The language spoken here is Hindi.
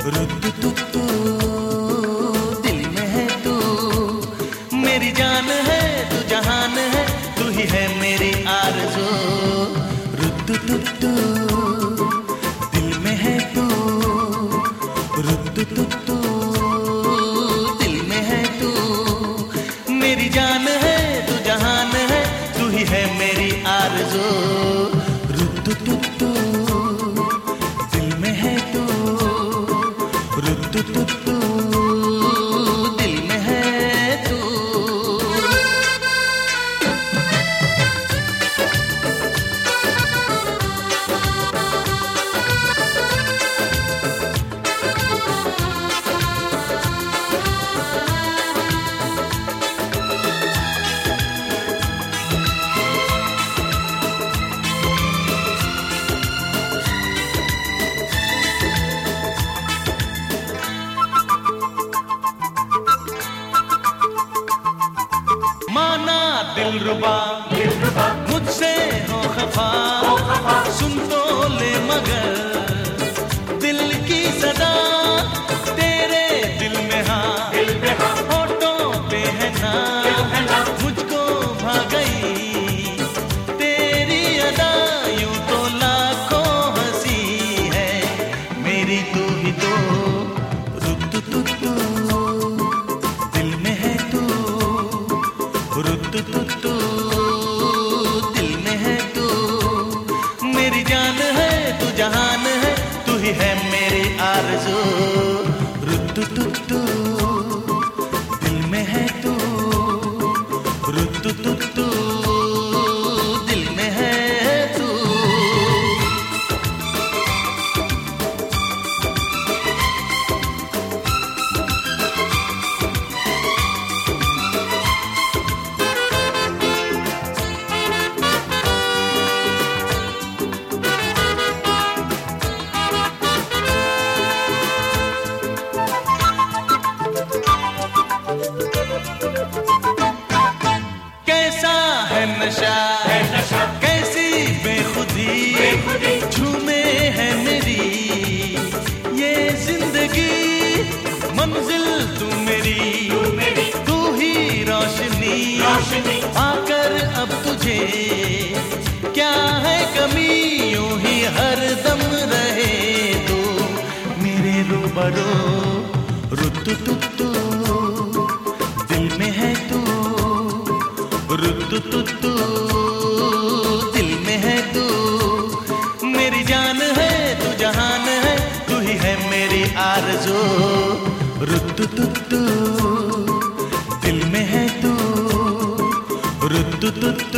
रुतु तुतु दिल में है तू, मेरी जान है तू जहान है, तू ही है मेरी आरज़ू। रुतु तुतु दिल में है तू, रुतु तुतु दिल में है तू, मेरी जान है तू जहान है, तू ही है मेरी आरज़ू। रुतु तुतु दिल में है तू, रुतु तुतु दिल में है तू। माना दिलरुबा मुझसे हो खफा, सुन तो ले मगर दिल की सदा तेरे दिल में हाँ, होठों पे है ना, मुझको भा गई तेरी अदा, यूं तो लाखों हंसी है मेरी तू ही तो। रुतु तुतु दिल में है तू, रुतु तुतु दिल में है तू, मेरी जान है तू जहान है, तू ही है मेरी आरज़ू। रुतु तुतु दिल में है तू, रुतु तुतु दिल में है तू। कैसा है नशा कैसी बेखुदी, झूमे है मेरी ये जिंदगी, मंजिल तू मेरी, तू ही रोशनी, आकर अब तुझे क्या है कमी, यूं ही हर दम रहे तू मेरे रूबरू। रुतु तुतु दिल में है तू, रुतु तुतु दिल में है तू, मेरी जान है तू जहान है, तू ही है मेरी आरज़ू। रुतु तुतु दिल में है तू, रुतु तुतु